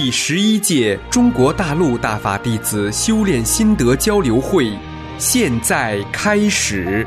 第11届中国大陆大法弟子修炼心得交流会现在开始。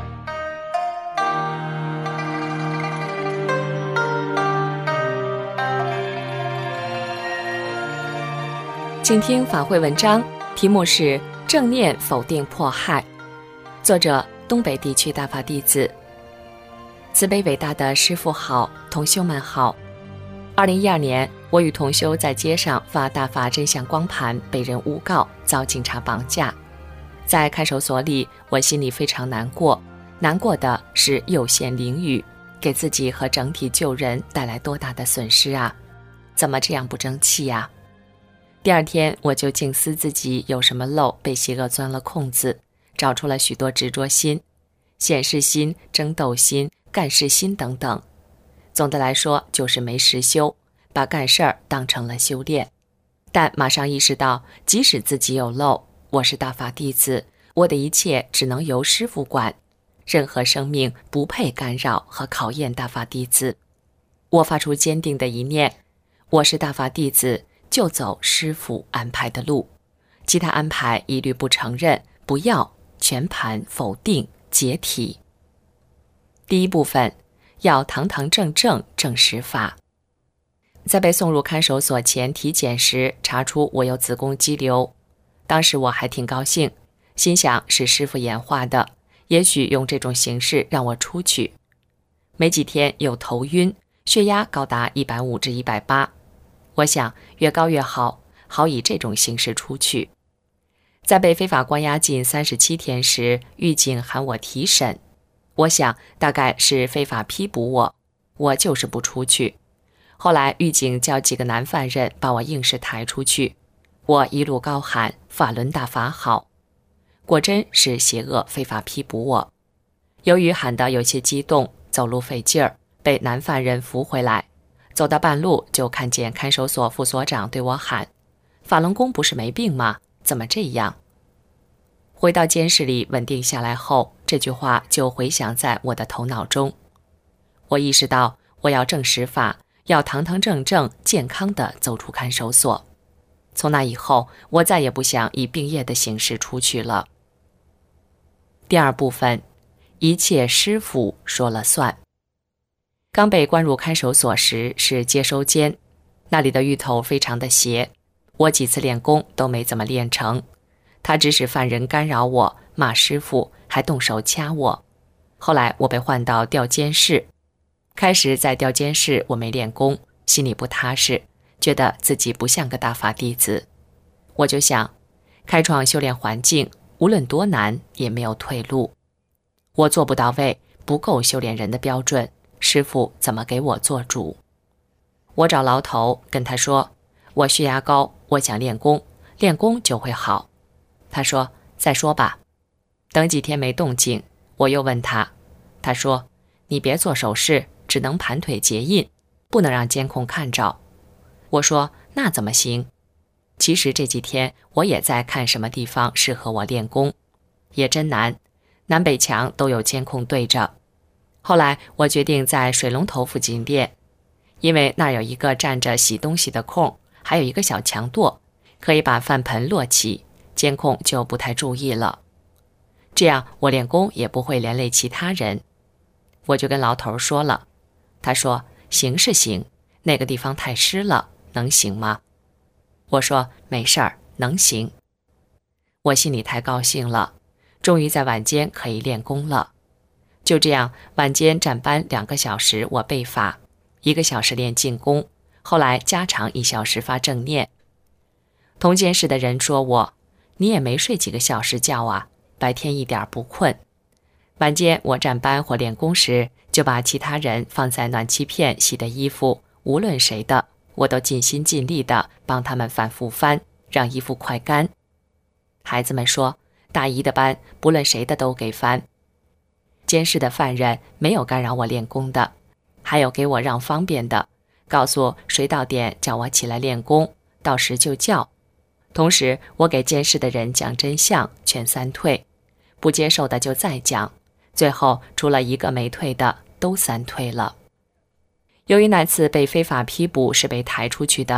请听法会文章，题目是正念否定迫害，作者东北地区大法弟子。慈悲伟大的师父好，同修们好。2012年，我与同修在街上发大法真相光盘，被人诬告，遭警察绑架。在看守所里，我心里非常难过，难过的是有限囹圄，给自己和整体救人带来多大的损失啊！怎么这样不争气呀？第二天，我就静思自己有什么漏，被邪恶钻了空子，找出了许多执着心、显示心、争斗心、干事心等等。总的来说，就是没实修，把干事儿当成了修炼。但马上意识到，即使自己有漏，我是大法弟子，我的一切只能由师父管，任何生命不配干扰和考验大法弟子。我发出坚定的一念，我是大法弟子，就走师父安排的路，其他安排一律不承认，不要，全盘否定解体。第一部分，要堂堂正正证实法。在被送入看守所前体检时，查出我有子宫肌瘤，当时我还挺高兴，心想是师父演化的，也许用这种形式让我出去。没几天又头晕，血压高达150至180，我想越高越好，好以这种形式出去。在被非法关押近37天时，狱警喊我提审，我想大概是非法批捕我，我就是不出去。后来狱警叫几个男犯人把我硬是抬出去，我一路高喊法轮大法好，果真是邪恶非法批捕我。由于喊得有些激动，走路费劲儿，被男犯人扶回来。走到半路，就看见看守所副所长对我喊：法轮功不是没病吗？怎么这样？回到监室里稳定下来后，这句话就回响在我的头脑中。我意识到我要证实法，要堂堂正正健康地走出看守所。从那以后，我再也不想以病业的形式出去了。第二部分，一切师父说了算。刚被关入看守所时是接收监，那里的狱头非常的邪，我几次练功都没怎么练成，他指使犯人干扰我，骂师父，还动手掐我。后来我被换到调监室，开始在调监室我没练功，心里不踏实，觉得自己不像个大法弟子。我就想，开创修炼环境，无论多难也没有退路，我做不到位，不够修炼人的标准，师父怎么给我做主？我找牢头跟他说，我血压高，我想练功，练功就会好。他说再说吧。等几天没动静，我又问他，他说你别做手势，只能盘腿结印，不能让监控看着。我说那怎么行？其实这几天我也在看什么地方适合我练功，也真难，南北墙都有监控对着。后来我决定在水龙头附近练，因为那儿有一个站着洗东西的空，还有一个小墙垛，可以把饭盆摞起，监控就不太注意了。这样我练功也不会连累其他人。我就跟牢头说了，他说行是行，那个地方太湿了，能行吗？我说没事儿，能行。我心里太高兴了，终于在晚间可以练功了。就这样，晚间站班2个小时我背法，1个小时练静功，后来加长1小时发正念。同监室的人说我，你也没睡几个小时觉啊，白天一点不困。晚间我站班或练功时，就把其他人放在暖气片洗的衣服，无论谁的，我都尽心尽力地帮他们反复翻，让衣服快干。孩子们说，大姨的班不论谁的都给翻。监室的犯人没有干扰我练功的，还有给我让方便的，告诉谁到点叫我起来练功，到时就叫。同时我给监室的人讲真相，劝3退，不接受的就再讲，最后除了1个没退的都3退了。由于那次被非法批捕是被抬出去的，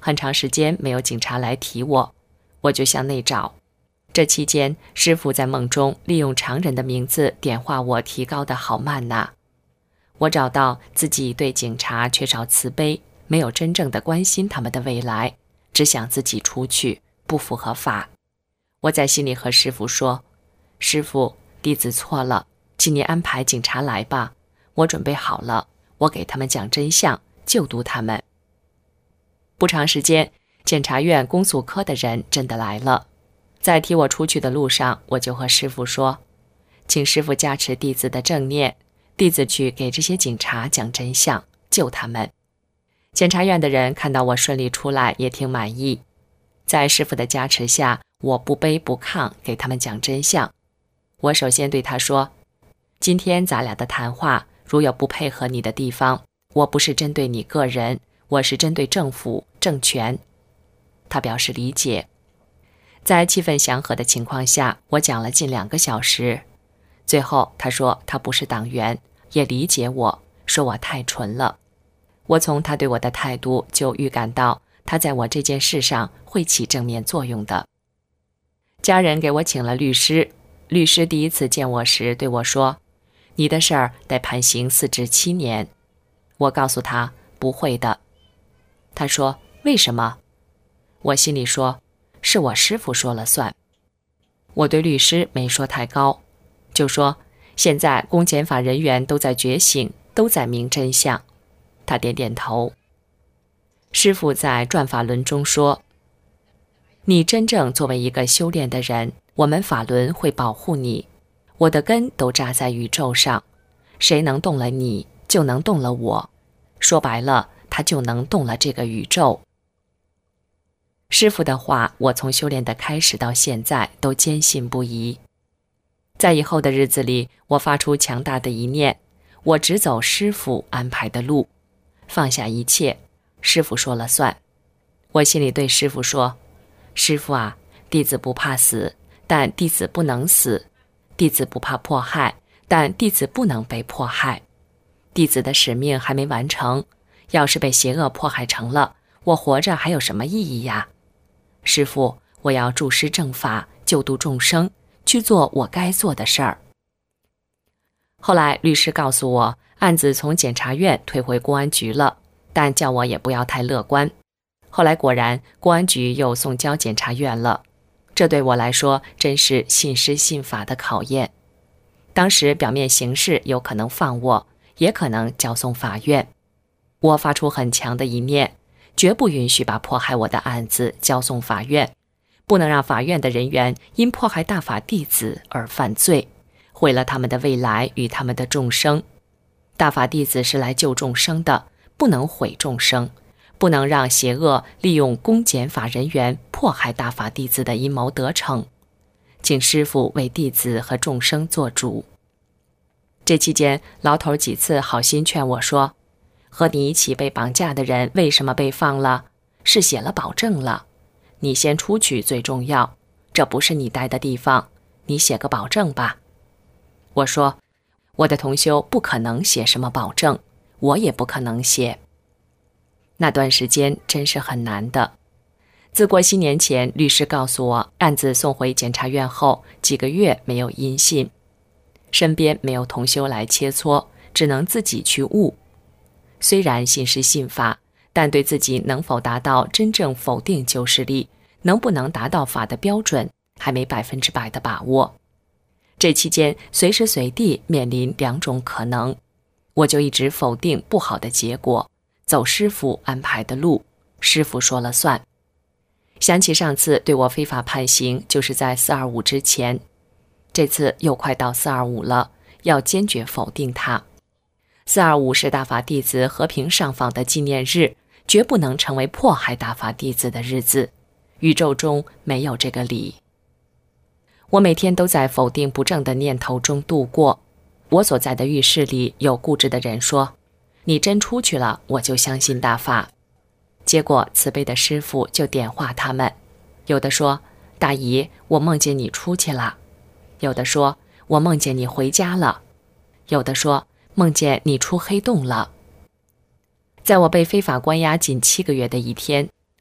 很长时间没有警察来提我，我就向内找。这期间，师父在梦中利用常人的名字点化我提高的好慢呐。我找到自己对警察缺少慈悲，没有真正的关心他们的未来，只想自己出去，不符合法。我在心里和师父说，师父，弟子错了，请您安排警察来吧，我准备好了，我给他们讲真相，救度他们。不长时间，检察院公诉科的人真的来了。在提我出去的路上，我就和师父说，请师父加持弟子的正念，弟子去给这些警察讲真相，救他们。检察院的人看到我顺利出来，也挺满意。在师父的加持下，我不卑不亢，给他们讲真相。我首先对他说，今天咱俩的谈话，如有不配合你的地方，我不是针对你个人，我是针对政府、政权。他表示理解。在气氛祥和的情况下，我讲了近2个小时。最后他说他不是党员，也理解我，说我太纯了。我从他对我的态度就预感到他在我这件事上会起正面作用的。家人给我请了律师，律师第一次见我时对我说，你的事儿得判刑4至7年。我告诉他不会的。他说为什么？我心里说，是我师父说了算。我对律师没说太高，就说现在公检法人员都在觉醒，都在明真相。他点点头。师父在转法轮中说，你真正作为一个修炼的人，我们法轮会保护你。我的根都扎在宇宙上，谁能动了你，就能动了我。说白了，他就能动了这个宇宙。师父的话，我从修炼的开始到现在都坚信不疑。在以后的日子里，我发出强大的一念，我只走师父安排的路，放下一切，师父说了算。我心里对师父说，师父啊，弟子不怕死，但弟子不能死；弟子不怕迫害，但弟子不能被迫害。弟子的使命还没完成，要是被邪恶迫害成了，我活着还有什么意义呀？师父，我要助师正法，救度众生，去做我该做的事儿。后来律师告诉我，案子从检察院退回公安局了，但叫我也不要太乐观。后来果然公安局又送交检察院了，这对我来说真是信师信法的考验。当时表面形势有可能放我，也可能交送法院。我发出很强的一念，绝不允许把迫害我的案子交送法院，不能让法院的人员因迫害大法弟子而犯罪，毁了他们的未来与他们的众生。大法弟子是来救众生的，不能毁众生，不能让邪恶利用公检法人员迫害大法弟子的阴谋得逞。请师父为弟子和众生做主。这期间，老头几次好心劝我说，和你一起被绑架的人为什么被放了？是写了保证了。你先出去最重要，这不是你待的地方，你写个保证吧。我说，我的同修不可能写什么保证，我也不可能写。那段时间真是很难的。自过新年前，律师告诉我，案子送回检察院后几个月没有音信，身边没有同修来切磋，只能自己去悟。虽然信师信法，但对自己能否达到真正否定旧势力，能不能达到法的标准，还没100%的把握。这期间随时随地面临2种可能，我就一直否定不好的结果，走师父安排的路，师父说了算。想起上次对我非法判刑，就是在425之前，这次又快到425了，要坚决否定它。425是大法弟子和平上访的纪念日，绝不能成为迫害大法弟子的日子，宇宙中没有这个理。我每天都在否定不正的念头中度过。我所在的浴室里有固执的人说，你真出去了，我就相信大法。结果慈悲的师父就点化他们，有的说，大姨，我梦见你出去了；有的说，我梦见你回家了；有的说，梦见你出黑洞了。在我被非法关押近7个月的一天，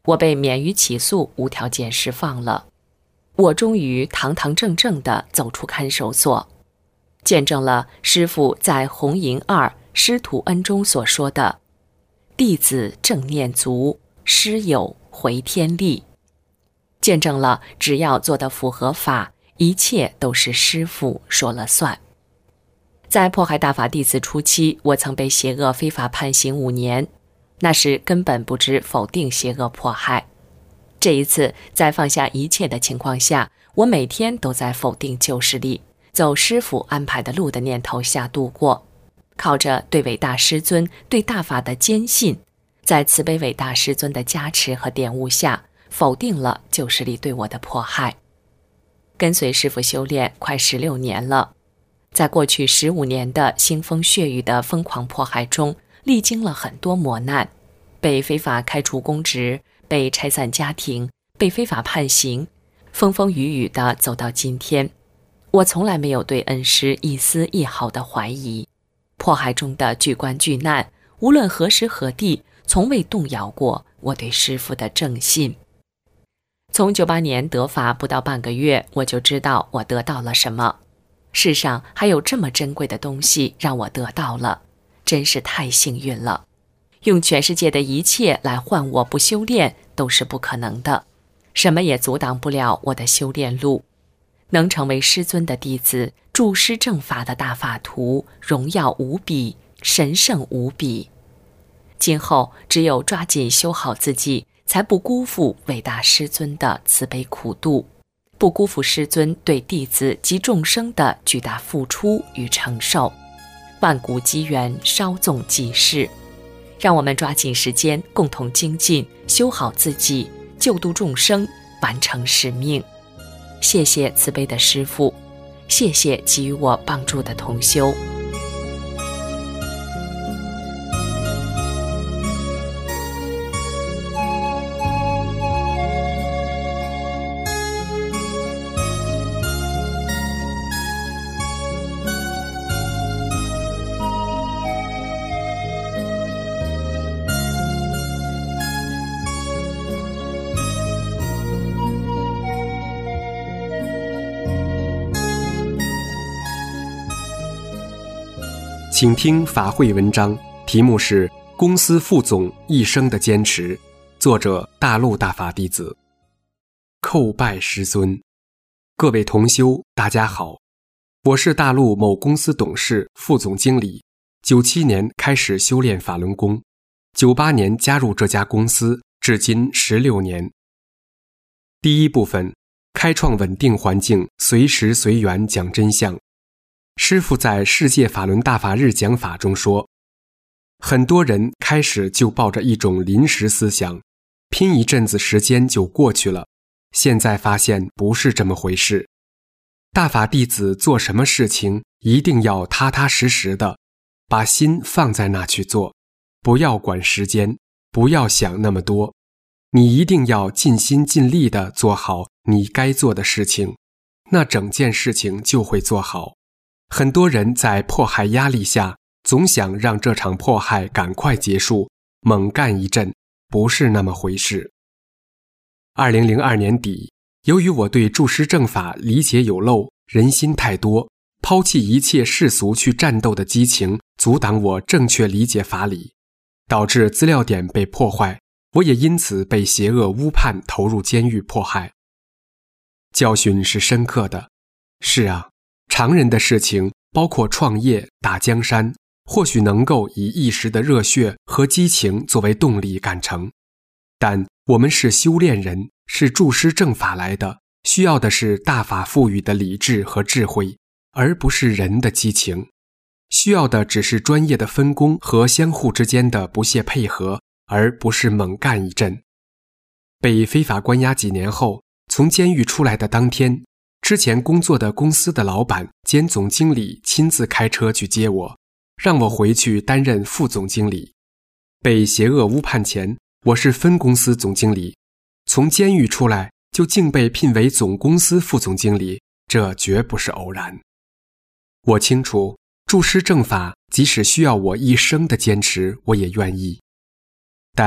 我被免于起诉，无条件释放了。我终于堂堂正正地走出看守所，见证了师父在《红银2师徒恩》中所说的弟子正念足，师有回天力，见证了只要做得符合法，一切都是师父说了算。在迫害大法弟子初期，我曾被邪恶非法判刑5年，那时根本不知否定邪恶迫害。这一次，在放下一切的情况下，我每天都在否定旧势力，走师父安排的路的念头下度过，靠着对伟大师尊、对大法的坚信，在慈悲伟大师尊的加持和点悟下，否定了旧势力对我的迫害。跟随师父修炼快16年了，在过去15年的腥风血雨的疯狂迫害中，历经了很多磨难，被非法开除公职，被拆散家庭，被非法判刑，风风雨雨地走到今天。我从来没有对恩师一丝一毫的怀疑，迫害中的巨关巨难，无论何时何地，从未动摇过我对师父的正信。从98年得法不到半个月，我就知道我得到了什么。世上还有这么珍贵的东西让我得到了，真是太幸运了。用全世界的一切来换我不修炼都是不可能的，什么也阻挡不了我的修炼路。能成为师尊的弟子，助师正法的大法徒，荣耀无比，神圣无比。今后只有抓紧修好自己，才不辜负伟大师尊的慈悲苦度，不辜负师尊对弟子及众生的巨大付出与承受。万古机缘稍纵即逝，让我们抓紧时间，共同精进，修好自己，救度众生，完成使命。谢谢慈悲的师父，谢谢给予我帮助的同修。 请听法会文章，题目是《公司副总一生的坚持》，作者大陆大法弟子。叩拜师尊。各位同修，大家好，我是大陆某公司董事、副总经理，97年开始修炼法轮功，98年加入这家公司，至今16年。第一部分，开创稳定环境，随时随缘讲真相。师父在世界法轮大法日讲法中说，很多人开始就抱着一种临时思想，拼一阵子时间就过去了，现在发现不是这么回事。大法弟子做什么事情一定要踏踏实实的，把心放在那去做，不要管时间，不要想那么多，你一定要尽心尽力地做好你该做的事情，那整件事情就会做好。很多人在迫害压力下，总想让这场迫害赶快结束，猛干一阵，不是那么回事。2002年底，由于我对注师正法理解有漏，人心太多，抛弃一切世俗去战斗的激情，阻挡我正确理解法理，导致资料点被破坏，我也因此被邪恶诬判，投入监狱迫害。教训是深刻的。是啊，常人的事情，包括创业、打江山，或许能够以一时的热血和激情作为动力干成，但我们是修炼人，是注师正法来的，需要的是大法赋予的理智和智慧，而不是人的激情。需要的只是专业的分工和相互之间的不懈配合，而不是猛干一阵。被非法关押几年后，从监狱出来的当天，之前工作的公司的老板兼总经理亲自开车去接我，让我回去担任副总经理。被邪恶诬判前，我是分公司总经理，从监狱出来就竟被聘为总公司副总经理，这绝不是偶然。我清楚，注师正法即使需要我一生的坚持，我也愿意。但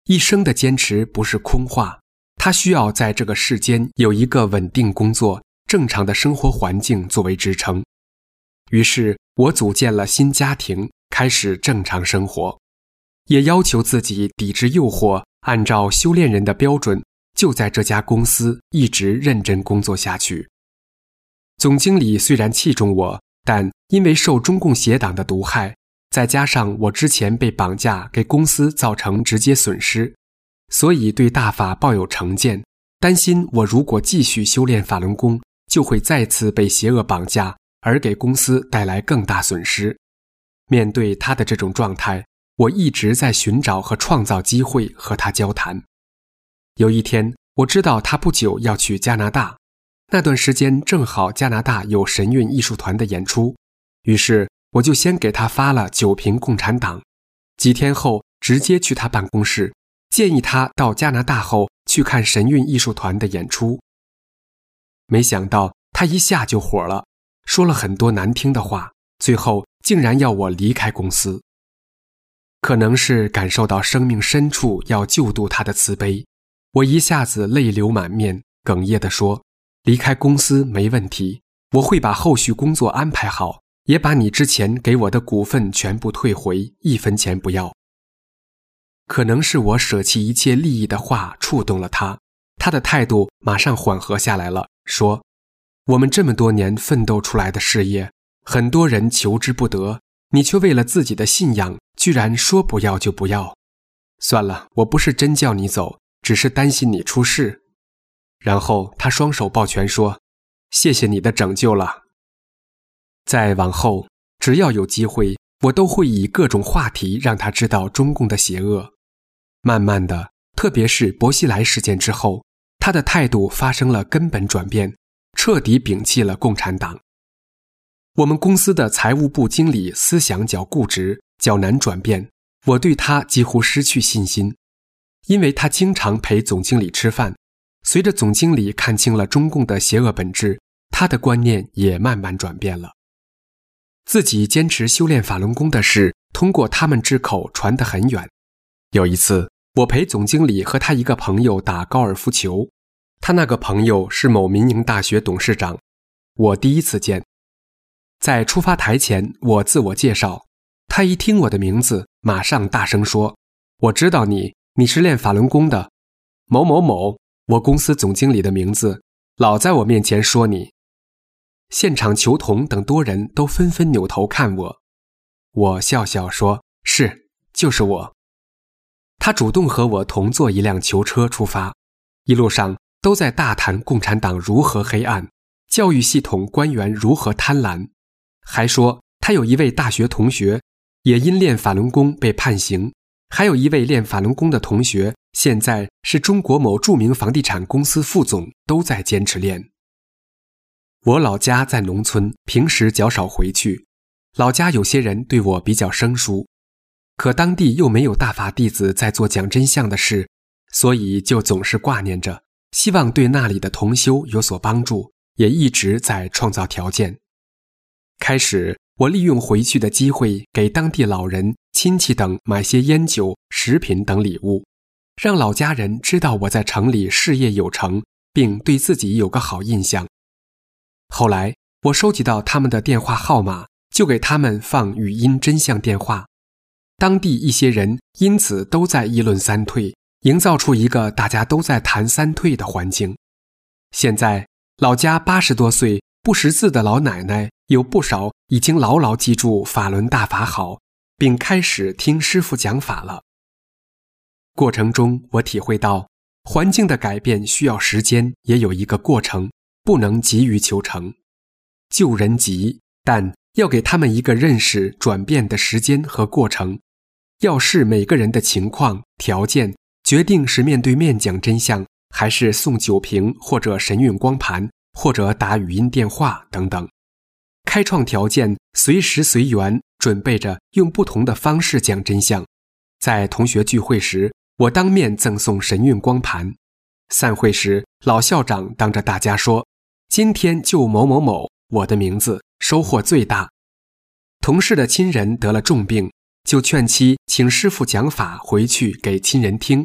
一生的坚持不是空话，他需要在这个世间有一个稳定工作、正常的生活环境作为支撑。于是我组建了新家庭，开始正常生活，也要求自己抵制诱惑，按照修炼人的标准，就在这家公司一直认真工作下去。总经理虽然器重我，但因为受中共邪党的毒害，再加上我之前被绑架给公司造成直接损失，所以对大法抱有成见，担心我如果继续修炼法轮功，就会再次被邪恶绑架，而给公司带来更大损失。面对他的这种状态，我一直在寻找和创造机会和他交谈。有一天，我知道他不久要去加拿大，那段时间正好加拿大有神韵艺术团的演出，于是我就先给他发了9瓶共产党，几天后直接去他办公室，建议他到加拿大后去看神韵艺术团的演出。没想到他一下就火了，说了很多难听的话，最后竟然要我离开公司。可能是感受到生命深处要救度他的慈悲，我一下子泪流满面，哽咽地说，离开公司没问题，我会把后续工作安排好，也把你之前给我的股份全部退回，1分钱不要。可能是我舍弃一切利益的话触动了他，他的态度马上缓和下来了，说，我们这么多年奋斗出来的事业，很多人求之不得，你却为了自己的信仰，居然说不要就不要。算了，我不是真叫你走，只是担心你出事。然后他双手抱拳说，谢谢你的拯救了。再往后，只要有机会，我都会以各种话题让他知道中共的邪恶。慢慢的，特别是薄熙来事件之后，他的态度发生了根本转变，彻底摒弃了共产党。我们公司的财务部经理思想较固执，较难转变，我对他几乎失去信心。因为他经常陪总经理吃饭，随着总经理看清了中共的邪恶本质，他的观念也慢慢转变了。自己坚持修炼法轮功的事，通过他们之口传得很远。有一次，我陪总经理和他一个朋友打高尔夫球，他那个朋友是某民营大学董事长，我第一次见。在出发台前，我自我介绍，他一听我的名字，马上大声说，我知道你是练法轮功的，某某某，我公司总经理的名字，老在我面前说你。现场球童等多人都纷纷扭头看我，我笑笑说，是，就是我。他主动和我同坐一辆球车出发，一路上都在大谈共产党如何黑暗，教育系统官员如何贪婪，还说他有一位大学同学也因练法轮功被判刑，还有一位练法轮功的同学现在是中国某著名房地产公司副总，都在坚持练。我老家在农村，平时较少回去，老家有些人对我比较生疏，可当地又没有大法弟子在做讲真相的事，所以就总是挂念着，希望对那里的同修有所帮助，也一直在创造条件。开始，我利用回去的机会给当地老人、亲戚等买些烟酒、食品等礼物，让老家人知道我在城里事业有成，并对自己有个好印象。后来，我收集到他们的电话号码，就给他们放语音真相电话。当地一些人因此都在议论三退，营造出一个大家都在谈三退的环境。现在，老家80多岁不识字的老奶奶有不少已经牢牢记住法轮大法好，并开始听师父讲法了。过程中，我体会到环境的改变需要时间，也有一个过程，不能急于求成。救人急，但要给他们一个认识转变的时间和过程，要视每个人的情况、条件，决定是面对面讲真相，还是送酒瓶或者神韵光盘，或者打语音电话等等。开创条件，随时随缘，准备着用不同的方式讲真相。在同学聚会时，我当面赠送神韵光盘；散会时，老校长当着大家说，今天就某某某，我的名字，收获最大。同事的亲人得了重病，就劝妻请师父讲法回去给亲人听，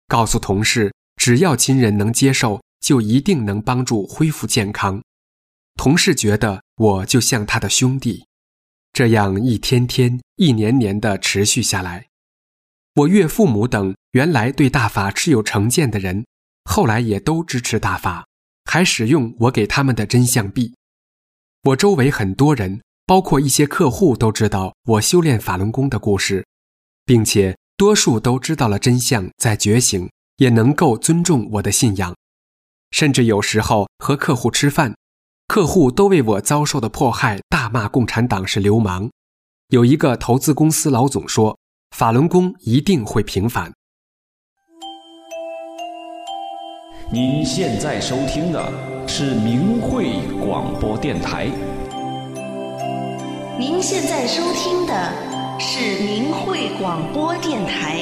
告诉同事，只要亲人能接受，就一定能帮助恢复健康。同事觉得我就像他的兄弟，这样一天天、一年年的持续下来。我岳父母等原来对大法持有成见的人，后来也都支持大法，还使用我给他们的真相币。我周围很多人，包括一些客户都知道我修炼法轮功的故事，并且多数都知道了真相，在觉醒，也能够尊重我的信仰。甚至有时候和客户吃饭，客户都为我遭受的迫害大骂共产党是流氓。有一个投资公司老总说，法轮功一定会平反。 您现在收听的是明慧广播电台。 您现在收听的是明慧广播电台。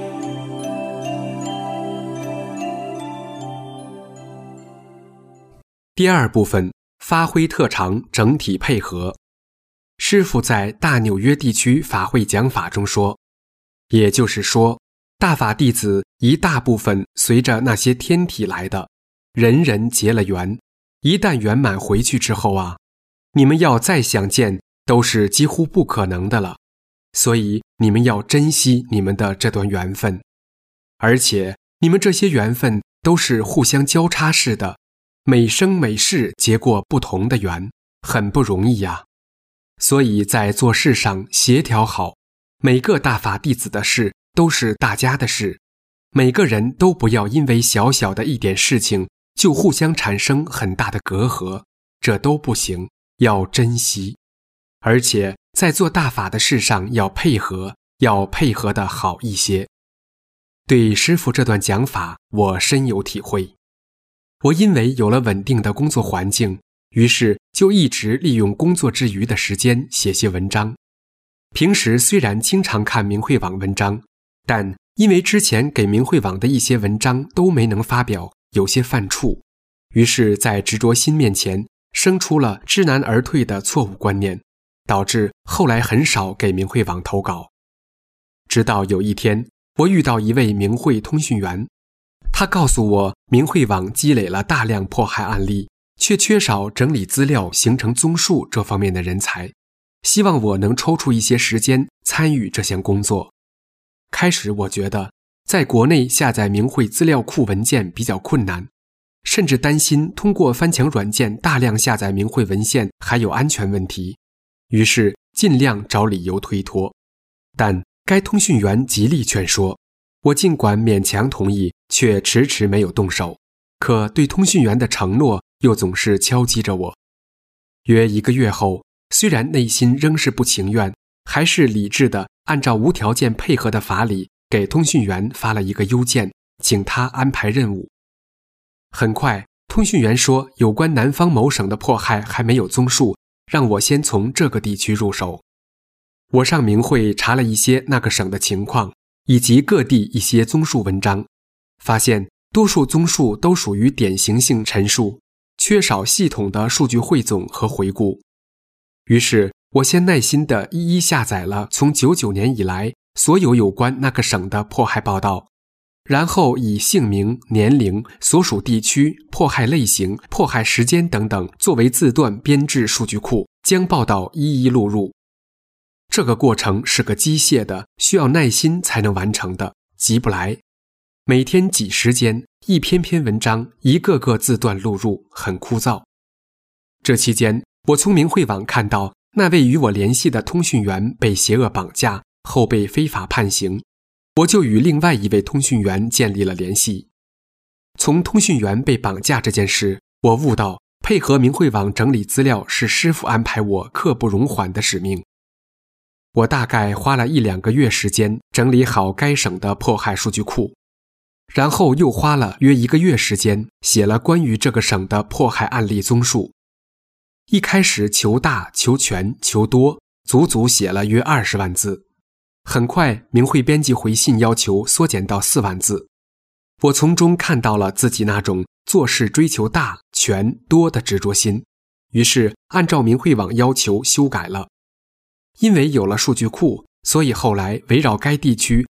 第二部分，发挥特长，整体配合。师父在大纽约地区法会讲法中说，也就是说，大法弟子一大部分随着那些天体来的，人人结了缘，一旦圆满回去之后啊，你们要再想见都是几乎不可能的了。所以你们要珍惜你们的这段缘分，而且你们这些缘分都是互相交叉式的，每生每世结过不同的缘，很不容易呀。所以在做事上协调好，每个大法弟子的事都是大家的事，每个人都不要因为小小的一点事情就互相产生很大的隔阂，这都不行，要珍惜。而且在做大法的事上要配合，要配合得好一些。对师父这段讲法，我深有体会。我因为有了稳定的工作环境，于是就一直利用工作之余的时间写些文章。平时虽然经常看明慧网文章，但因为之前给明慧网的一些文章都没能发表，有些犯怵，于是在执着心面前生出了知难而退的错误观念，导致后来很少给明慧网投稿。直到有一天，我遇到一位明慧通讯员，他告诉我明慧网积累了大量迫害案例，却缺少整理资料形成综述这方面的人才，希望我能抽出一些时间参与这项工作。开始我觉得在国内下载明慧资料库文件比较困难，甚至担心通过翻墙软件大量下载明慧文献还有安全问题，于是尽量找理由推脱。但该通讯员极力劝说，我尽管勉强同意，却迟迟没有动手，可对通讯员的承诺又总是敲击着我。约1个月后，虽然内心仍是不情愿，还是理智地按照无条件配合的法理给通讯员发了一个邮件，请他安排任务。很快，通讯员说有关南方某省的迫害还没有综述，让我先从这个地区入手。我上明慧查了一些那个省的情况，以及各地一些综述文章，发现多数综述都属于典型性陈述，缺少系统的数据汇总和回顾。于是我先耐心地一一下载了从99年以来所有有关那个省的迫害报道，然后以姓名、年龄、所属地区、迫害类型、迫害时间等等作为字段编制数据库，将报道一一录入。这个过程是个机械的，需要耐心才能完成的，急不来。每天挤时间，一篇篇文章，一个个字段录入，很枯燥。这期间，我从明慧网看到那位与我联系的通讯员被邪恶绑架，后被非法判刑，我就与另外一位通讯员建立了联系。从通讯员被绑架这件事，我悟到配合明慧网整理资料是师父安排我刻不容缓的使命。我大概花了1-2个月时间整理好该省的迫害数据库，然后又花了约1个月时间写了关于这个省的迫害案例综述。一开始求大、求全、求多，足足写了约20万字。很快明慧编辑回信要求缩减到4万字。我从中看到了自己那种做事追求大、全、多的执着心，于是按照明慧网要求修改了。因为有了数据库，所以后来围绕该地区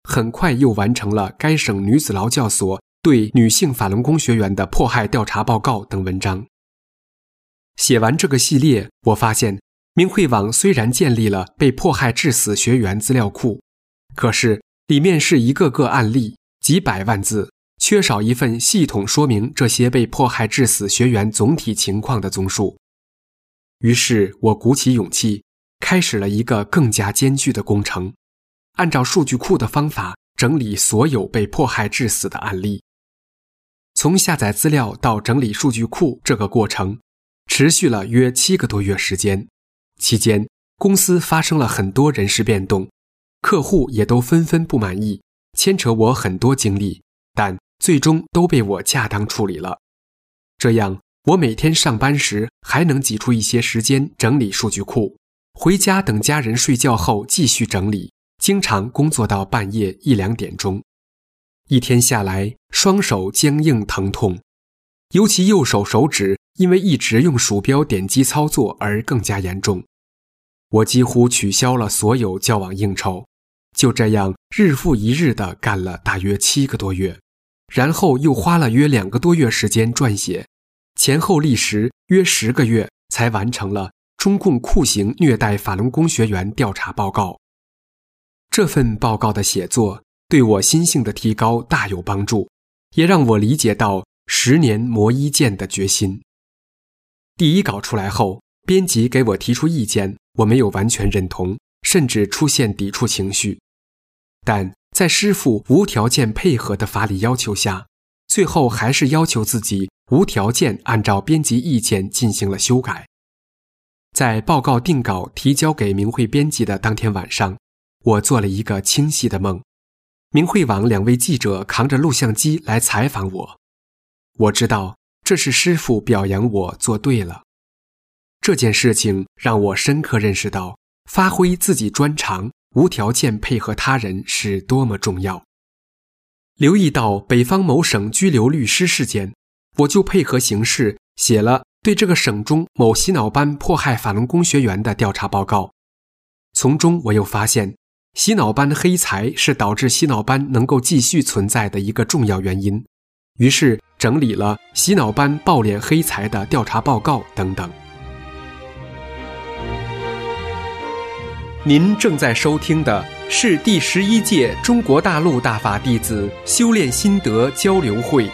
很快又完成了该省女子劳教所对女性法轮功学员的迫害调查报告等文章。写完这个系列，我发现明慧网虽然建立了被迫害致死学员资料库，可是里面是一个个案例，几百万字，缺少一份系统说明这些被迫害致死学员总体情况的综述。于是我鼓起勇气，开始了一个更加艰巨的工程，按照数据库的方法整理所有被迫害致死的案例。从下载资料到整理数据库这个过程持续了约7个多月时间，期间公司发生了很多人事变动，客户也都纷纷不满意，牵扯我很多精力，但最终都被我恰当处理了。这样我每天上班时还能挤出一些时间整理数据库，回家等家人睡觉后继续整理，经常工作到半夜1、2点钟。一天下来，双手僵硬疼痛，尤其右手手指因为一直用鼠标点击操作而更加严重。我几乎取消了所有交往应酬，就这样日复一日地干了大约7个多月，然后又花了约2个多月时间撰写，前后历时约10个月才完成了中共酷刑虐待法轮功学员调查报告。这份报告的写作对我心性的提高大有帮助，也让我理解到10年磨一剑的决心。第一稿出来后，编辑给我提出意见，我没有完全认同，甚至出现抵触情绪。但在师父无条件配合的法理要求下，最后还是要求自己无条件按照编辑意见进行了修改。在报告定稿提交给明慧编辑的当天晚上，我做了一个清晰的梦。明慧网2位记者扛着录像机来采访我，我知道这是师父表扬我做对了。这件事情让我深刻认识到，发挥自己专长，无条件配合他人是多么重要。留意到北方某省拘留律师事件，我就配合形势写了对这个省中某洗脑班迫害法轮功学员的调查报告。从中我又发现，洗脑班黑财是导致洗脑班能够继续存在的一个重要原因，于是整理了洗脑班暴敛黑财的调查报告等等。您正在收听的是第11届中国大陆大法弟子修炼心得交流会。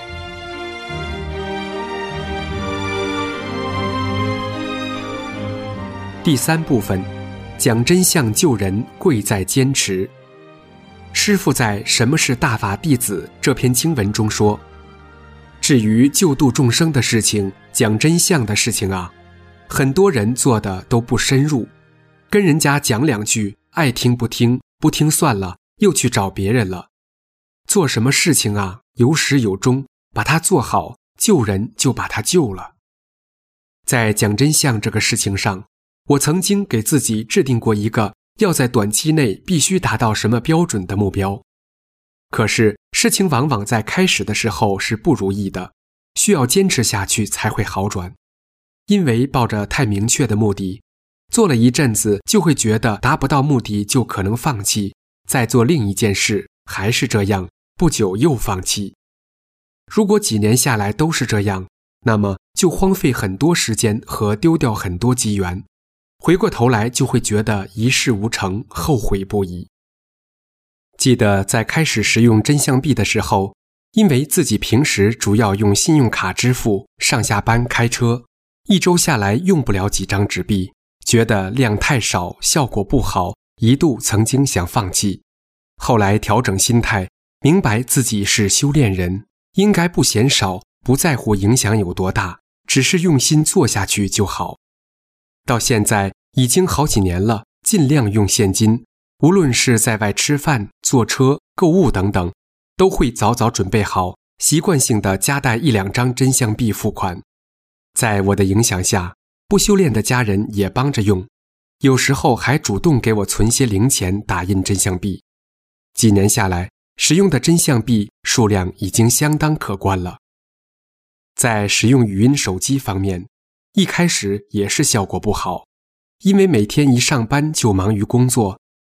第3部分，讲真相救人，贵在坚持。师父在《什么是大法弟子》这篇经文中说，至于救度众生的事情，讲真相的事情啊，很多人做的都不深入，跟人家讲2句，爱听不听，不听算了，又去找别人了。做什么事情啊，有始有终，把它做好，救人就把它救了。在讲真相这个事情上，我曾经给自己制定过一个要在短期内必须达到什么标准的目标。可是事情往往在开始的时候是不如意的，需要坚持下去才会好转。因为抱着太明确的目的，做了一阵子就会觉得达不到目的就可能放弃，再做另一件事，还是这样，不久又放弃。如果几年下来都是这样，那么就荒废很多时间和丢掉很多机缘，回过头来就会觉得一事无成，后悔不已。记得在开始使用真相币的时候，因为自己平时主要用信用卡支付，上下班开车，1周下来用不了几张纸币，觉得量太少，效果不好，一度曾经想放弃。后来调整心态，明白自己是修炼人，应该不嫌少，不在乎影响有多大，只是用心做下去就好。到现在已经好几年了，尽量用现金，无论是在外吃饭、坐车、购物等等，都会早早准备好，习惯性的夹带1、2张真相币付款。在我的影响下，不修炼的家人也帮着用，有时候还主动给我存些零钱打印真相币。几年下来，使用的真相币数量已经相当可观了。在使用语音手机方面，一开始也是效果不好，因为每天一上班就忙于工作，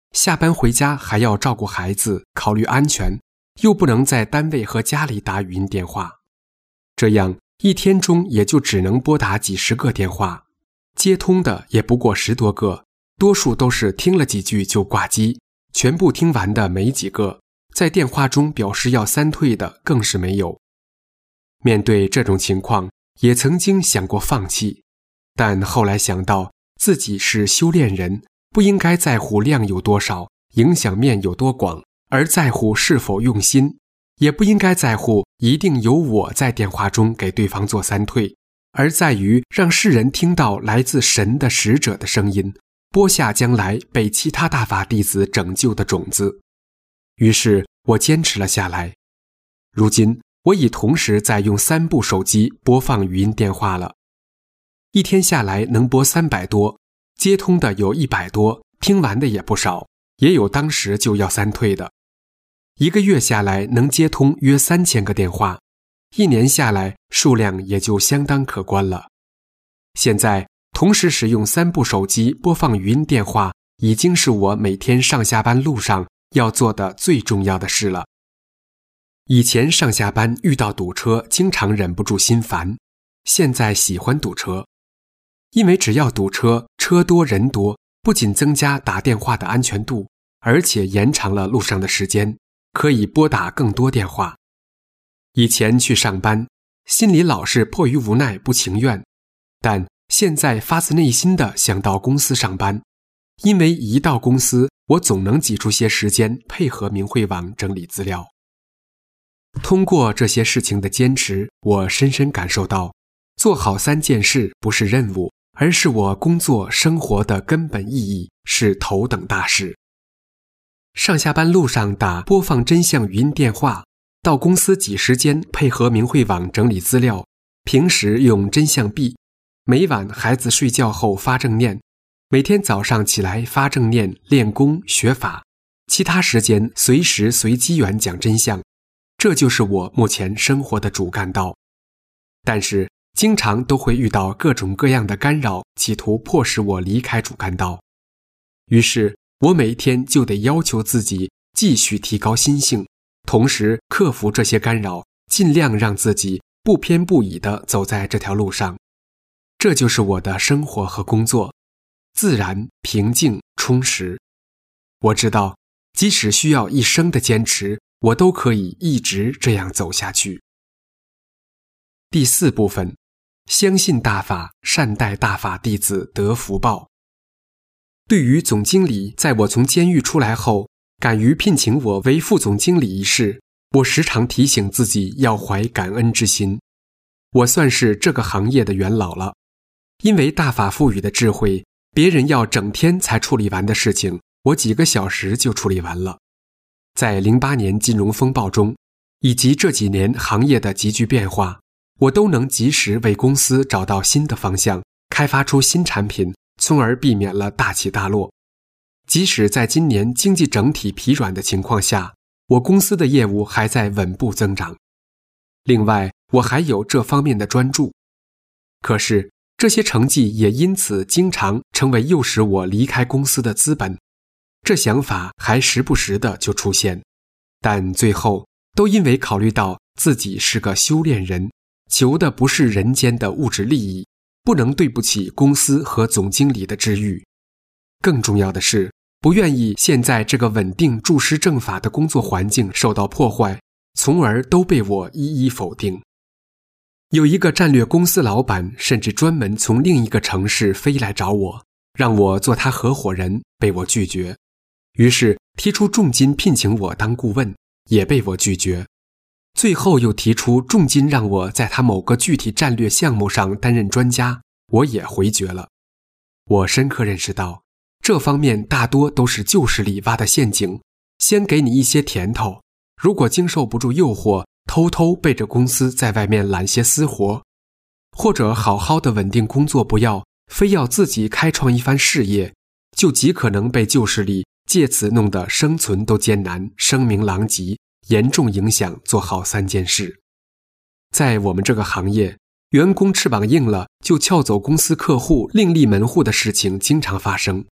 下班回家还要照顾孩子，考虑安全，又不能在单位和家里打语音电话，这样一天中也就只能拨打几十个电话，接通的也不过10多个，多数都是听了几句就挂机，全部听完的没几个，在电话中表示要3退的更是没有。面对这种情况，也曾经想过放弃，但后来想到自己是修炼人，不应该在乎量有多少，影响面有多广，而在乎是否用心，也不应该在乎一定有我在电话中给对方做3退，而在于让世人听到来自神的使者的声音，播下将来被其他大法弟子拯救的种子。于是我坚持了下来。如今我已同时在用3部手机播放语音电话了，一天下来能播300多，接通的有100多，听完的也不少，也有当时就要3退的。1个月下来能接通约3000个电话，1年下来数量也就相当可观了。现在同时使用3部手机播放语音电话，已经是我每天上下班路上要做的最重要的事了。以前上下班遇到堵车，经常忍不住心烦，现在喜欢堵车，因为只要堵车，车多人多，不仅增加打电话的安全度，而且延长了路上的时间，可以拨打更多电话。以前去上班，心里老是迫于无奈不情愿，但现在发自内心的想到公司上班，因为一到公司，我总能挤出些时间配合明慧网整理资料。通过这些事情的坚持，我深深感受到，做好3件事不是任务，而是我工作生活的根本意义，是头等大事。上下班路上打播放真相语音电话，到公司挤时间配合明慧网整理资料，平时用真相币，每晚孩子睡觉后发正念，每天早上起来发正念练功学法，其他时间随时随机缘讲真相，这就是我目前生活的主干道。但是经常都会遇到各种各样的干扰，企图迫使我离开主干道。于是我每天就得要求自己继续提高心性，同时克服这些干扰，尽量让自己不偏不倚地走在这条路上。这就是我的生活和工作，自然、平静、充实。我知道，即使需要一生的坚持，我都可以一直这样走下去。第4部分，相信大法，善待大法弟子得福报。对于总经理在我从监狱出来后，敢于聘请我为副总经理一事，我时常提醒自己要怀感恩之心。我算是这个行业的元老了，因为大法赋予的智慧，别人要整天才处理完的事情，我几个小时就处理完了。在08年金融风暴中，以及这几年行业的急剧变化，我都能及时为公司找到新的方向，开发出新产品，从而避免了大起大落。即使在今年经济整体疲软的情况下，我公司的业务还在稳步增长。另外，我还有这方面的专注。可是，这些成绩也因此经常成为诱使我离开公司的资本。这想法还时不时的就出现，但最后都因为考虑到自己是个修炼人，求的不是人间的物质利益，不能对不起公司和总经理的知遇。更重要的是，不愿意现在这个稳定注师正法的工作环境受到破坏，从而都被我一一否定。有一个战略公司老板甚至专门从另一个城市飞来找我，让我做他合伙人，被我拒绝。于是提出重金聘请我当顾问，也被我拒绝。最后又提出重金让我在他某个具体战略项目上担任专家，我也回绝了。我深刻认识到，这方面大多都是旧势力挖的陷阱，先给你一些甜头，如果经受不住诱惑，偷偷背着公司在外面揽些私活，或者好好的稳定工作不要，非要自己开创一番事业，就极可能被旧势力借此弄得生存都艰难，声名狼藉，严重影响做好3件事。在我们这个行业，员工翅膀硬了就撬走公司客户另立门户的事情经常发生，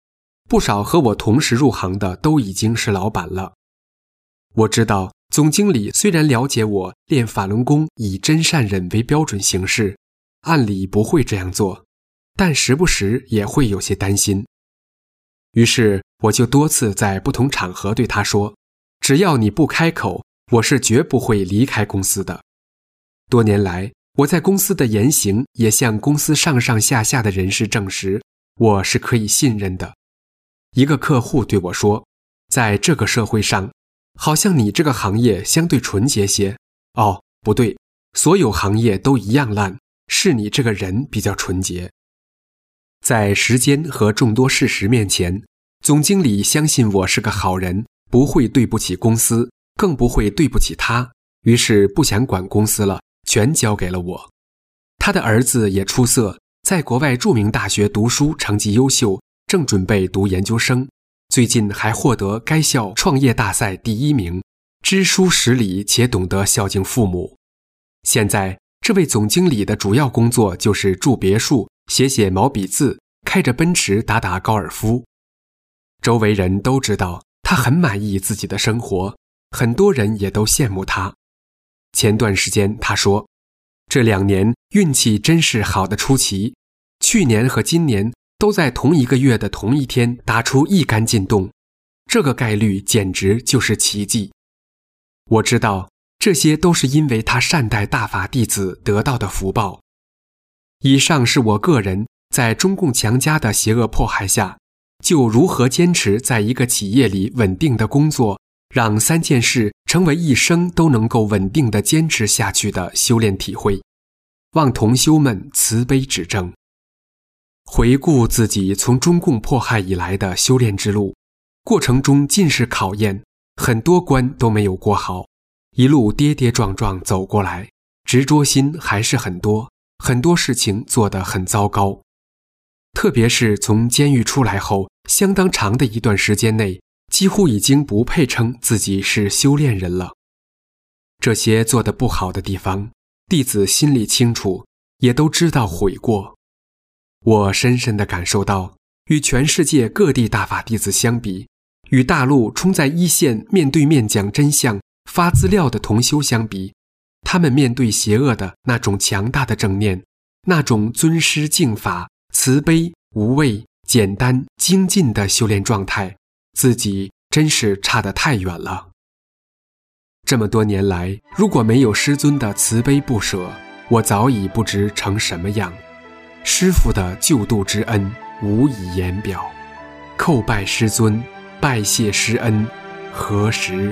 不少和我同时入行的都已经是老板了。我知道总经理虽然了解我练法轮功以真善忍为标准行事，按理不会这样做，但时不时也会有些担心。于是我就多次在不同场合对他说，只要你不开口，我是绝不会离开公司的。多年来，我在公司的言行也向公司上上下下的人士证实，我是可以信任的。一个客户对我说，在这个社会上，好像你这个行业相对纯洁些。哦，不对，所有行业都一样烂，是你这个人比较纯洁。在时间和众多事实面前，总经理相信我是个好人，不会对不起公司，更不会对不起他，于是不想管公司了，全交给了我。他的儿子也出色，在国外著名大学读书，成绩优秀，正准备读研究生，最近还获得该校创业大赛第1名，知书识礼且懂得孝敬父母。现在这位总经理的主要工作就是住别墅，写写毛笔字，开着奔驰打打高尔夫。周围人都知道他很满意自己的生活，很多人也都羡慕他。前段时间他说，这2年运气真是好得出奇，去年和今年都在同一个月的同一天打出一杆进洞，这个概率简直就是奇迹。我知道这些都是因为他善待大法弟子得到的福报。以上是我个人在中共强加的邪恶迫害下，就如何坚持在一个企业里稳定的工作，让3件事成为一生都能够稳定地坚持下去的修炼体会，望同修们慈悲指正。回顾自己从中共迫害以来的修炼之路，过程中尽是考验，很多关都没有过好，一路跌跌撞撞走过来，执着心还是很多，很多事情做得很糟糕。特别是从监狱出来后，相当长的一段时间内，几乎已经不配称自己是修炼人了。这些做得不好的地方，弟子心里清楚，也都知道悔过。我深深地感受到，与全世界各地大法弟子相比，与大陆冲在一线面对面讲真相、发资料的同修相比，他们面对邪恶的那种强大的正念，那种尊师敬法、慈悲、无畏、简单、精进的修炼状态，自己真是差得太远了。这么多年来，如果没有师尊的慈悲不舍，我早已不知成什么样。师父的救度之恩无以言表，叩拜师尊，拜谢师恩，何时？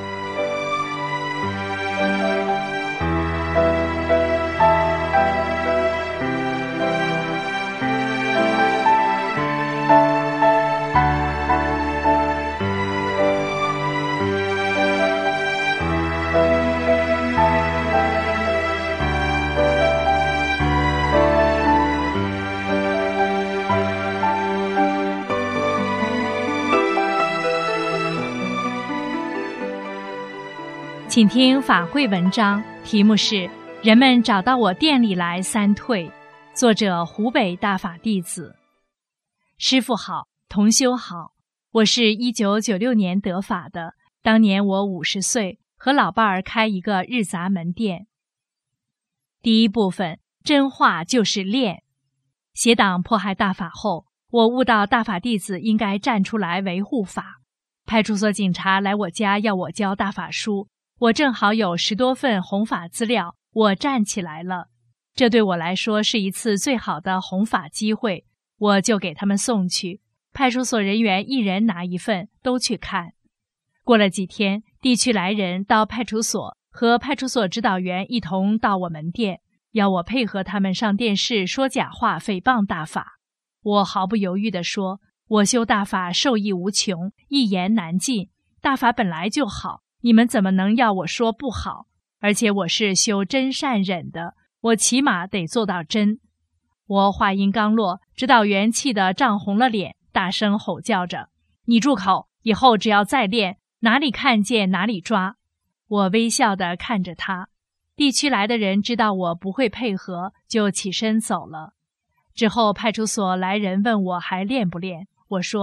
请听法会文章，题目是人们找到我店里来3退，作者湖北大法弟子。师父好，同修好，我是1996年得法的，当年我50岁，和老伴儿开一个日杂门店。第一部分，真话就是练。邪党迫害大法后，我悟到大法弟子应该站出来维护法。派出所警察来我家要我交大法书，我正好有10多份弘法资料，我站起来了。这对我来说是一次最好的弘法机会，我就给他们送去。派出所人员一人拿1份，都去看。过了几天，地区来人到派出所，和派出所指导员一同到我门店，要我配合他们上电视说假话诽谤大法。我毫不犹豫地说，我修大法受益无穷，一言难尽，大法本来就好，你们怎么能要我说不好？而且我是修真善忍的，我起码得做到真。我话音刚落，指导员气得涨红了脸，大声吼叫着：你住口！以后只要再练，哪里看见哪里抓。我微笑地看着他。地区来的人知道我不会配合，就起身走了。之后派出所来人问我还练不练，我说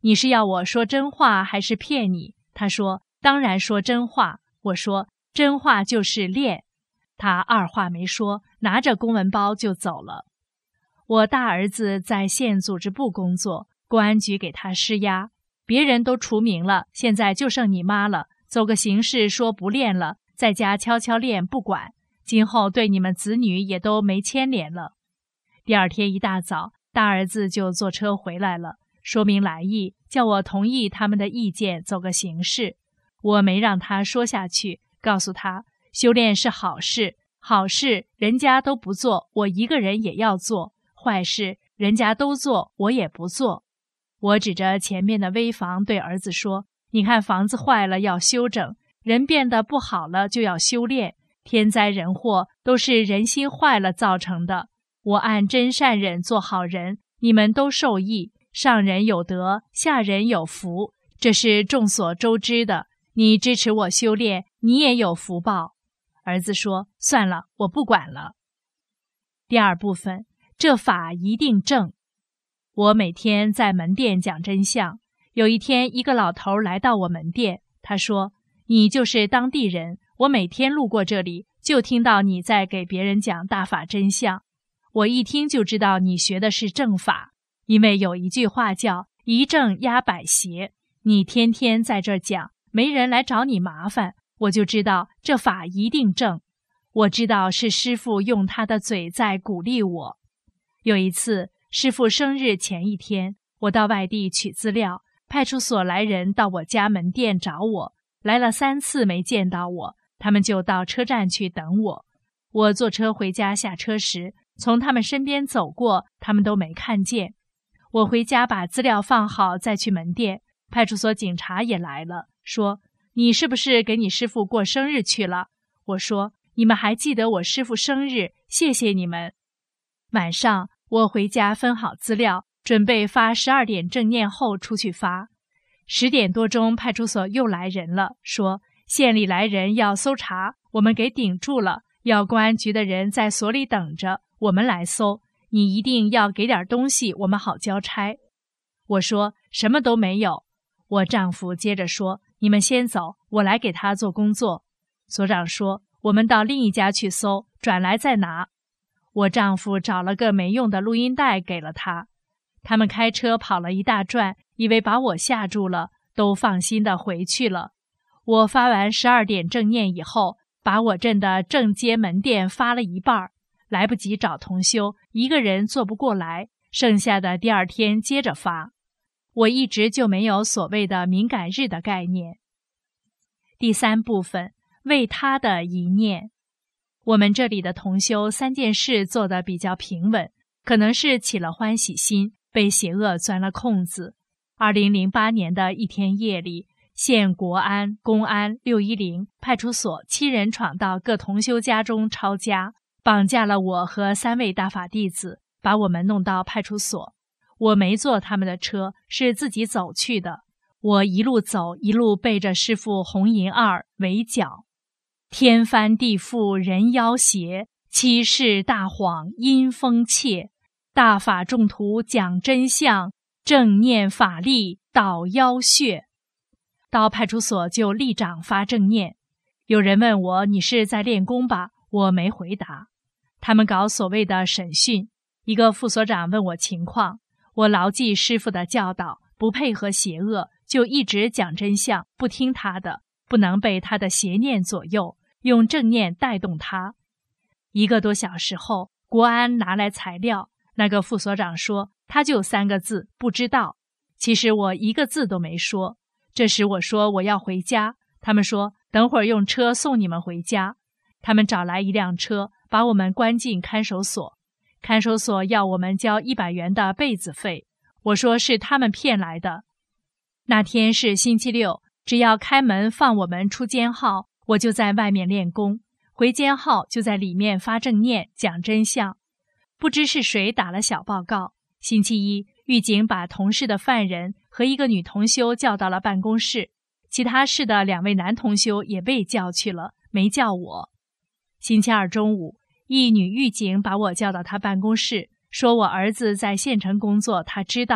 你是要我说真话还是骗你？他说当然说真话。我说真话就是练。他二话没说，拿着公文包就走了。我大儿子在县组织部工作，公安局给他施压，别人都除名了，现在就剩你妈了，走个形式说不练了，在家悄悄练不管，今后对你们子女也都没牵连了。第二天一大早，大儿子就坐车回来了，说明来意，叫我同意他们的意见，走个形式。我没让他说下去，告诉他修炼是好事，好事人家都不做，我一个人也要做，坏事人家都做，我也不做。我指着前面的危房对儿子说，你看房子坏了要修整，人变得不好了就要修炼，天灾人祸都是人心坏了造成的，我按真善忍做好人，你们都受益，上人有德，下人有福，这是众所周知的，你支持我修炼，你也有福报。儿子说，算了，我不管了。第二部分，这法一定正。我每天在门店讲真相，有一天一个老头来到我门店，他说，你就是当地人，我每天路过这里，就听到你在给别人讲大法真相，我一听就知道你学的是正法，因为有一句话叫一正压百邪，你天天在这讲，没人来找你麻烦，我就知道这法一定正。我知道是师父用他的嘴在鼓励我。有一次师父生日前一天，我到外地取资料，派出所来人到我家门店找我，来了3次没见到我，他们就到车站去等我。我坐车回家下车时，从他们身边走过，他们都没看见。我回家把资料放好再去门店，派出所警察也来了，说，你是不是给你师父过生日去了？我说，你们还记得我师父生日，谢谢你们。晚上我回家分好资料，准备发12点正念后出去发。10点多钟，派出所又来人了，说县里来人要搜查，我们给顶住了，要公安局的人在所里等着，我们来搜，你一定要给点东西，我们好交差。我说什么都没有。我丈夫接着说，你们先走，我来给他做工作。所长说，我们到另一家去搜，转来再拿。我丈夫找了个没用的录音带给了他。他们开车跑了一大转，以为把我吓住了，都放心的回去了。我发完12点正念以后，把我镇的正街门店发了一半，来不及找同修，一个人做不过来，剩下的第二天接着发。我一直就没有所谓的敏感日的概念。第3部分，为他的一念。我们这里的同修3件事做得比较平稳，可能是起了欢喜心，被邪恶钻了空子。2008年的一天夜里，县国安、公安、610派出所7人闯到各同修家中抄家，绑架了我和3位大法弟子，把我们弄到派出所。我没坐他们的车，是自己走去的。我一路走，一路背着师父红银二围剿。天翻地覆人妖邪，欺世大谎阴风切，大法众徒讲真相，正念法力捣妖穴。到派出所就立掌发正念。有人问我，你是在练功吧？我没回答。他们搞所谓的审讯，一个副所长问我情况，我牢记师父的教导，不配合邪恶，就一直讲真相，不听他的，不能被他的邪念左右，用正念带动他。1个多小时后，国安拿来材料，那个副所长说，他就3个字，不知道。其实我1个字都没说。这时我说我要回家，他们说等会儿用车送你们回家。他们找来一辆车，把我们关进看守所。看守所要我们交100元的被子费，我说是他们骗来的。那天是星期六，只要开门放我们出监号，我就在外面练功，回监号就在里面发正念讲真相。不知是谁打了小报告，星期一狱警把同事的犯人和1个女同修叫到了办公室，其他室的2位男同修也被叫去了，没叫我。星期二中午，一女狱警把我叫到他办公室，说我儿子在县城工作，他知道，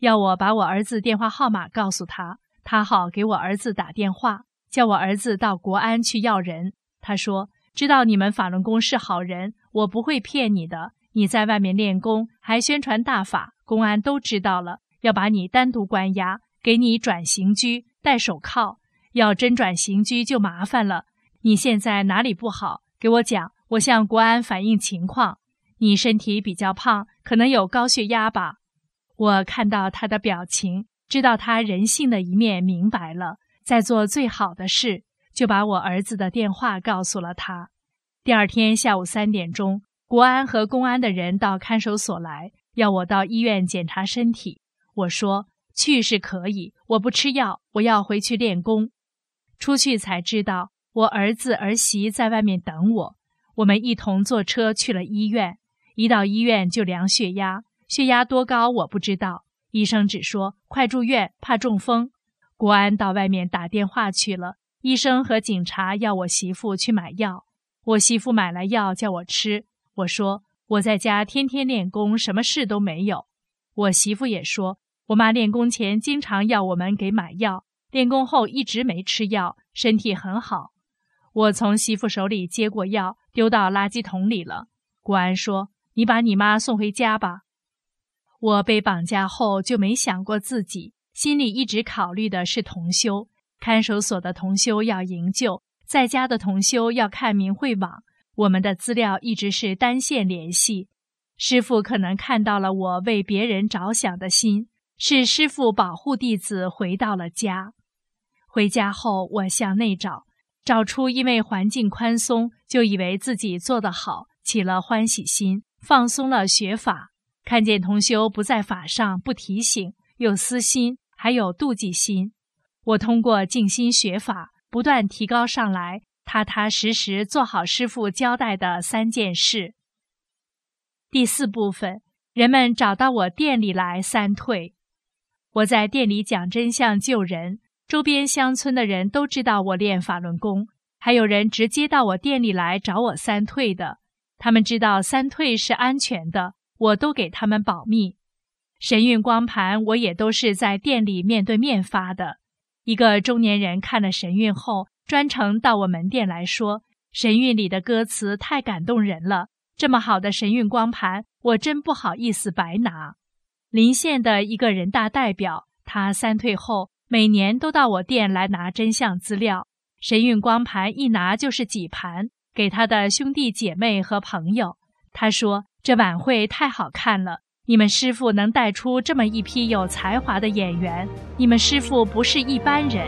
要我把我儿子电话号码告诉他，他好给我儿子打电话，叫我儿子到国安去要人。他说，知道你们法轮功是好人，我不会骗你的，你在外面练功还宣传大法，公安都知道了，要把你单独关押，给你转刑拘，戴手铐，要真转刑拘就麻烦了。你现在哪里不好，给我讲，我向国安反映情况。你身体比较胖，可能有高血压吧。我看到他的表情，知道他人性的一面，明白了，在做最好的事，就把我儿子的电话告诉了他。第二天下午3点钟，国安和公安的人到看守所来，要我到医院检查身体。我说，去是可以，我不吃药，我要回去练功。出去才知道，我儿子儿媳在外面等我，我们一同坐车去了医院。一到医院就量血压，血压多高我不知道，医生只说快住院，怕中风。国安到外面打电话去了，医生和警察要我媳妇去买药。我媳妇买来药叫我吃，我说我在家天天练功，什么事都没有。我媳妇也说，我妈练功前经常要我们给买药，练功后一直没吃药，身体很好。我从媳妇手里接过药，丢到垃圾桶里了。国安说，你把你妈送回家吧。我被绑架后就没想过自己，心里一直考虑的是同修。看守所的同修要营救，在家的同修要看明慧网，我们的资料一直是单线联系。师父可能看到了我为别人着想的心，是师父保护弟子回到了家。回家后我向内找，找出因为环境宽松，就以为自己做得好，起了欢喜心，放松了学法。看见同修不在法上，不提醒，有私心，还有妒忌心。我通过静心学法，不断提高上来，踏踏实实做好师父交代的3件事。第4部分，人们找到我店里来3退。我在店里讲真相救人，周边乡村的人都知道我练法轮功，还有人直接到我店里来找我3退的。他们知道3退是安全的，我都给他们保密。神韵光盘我也都是在店里面对面发的。一个中年人看了神韵后，专程到我门店来说，神韵里的歌词太感动人了，这么好的神韵光盘，我真不好意思白拿。临县的一个人大代表，他3退后，每年都到我店来拿真相资料，神韵光盘一拿就是几盘，给他的兄弟姐妹和朋友。他说，这晚会太好看了，你们师父能带出这么一批有才华的演员，你们师父不是一般人。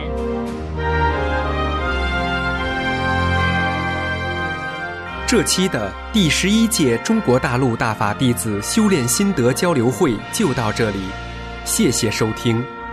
这期的第11届中国大陆大法弟子修炼心得交流会就到这里，谢谢收听。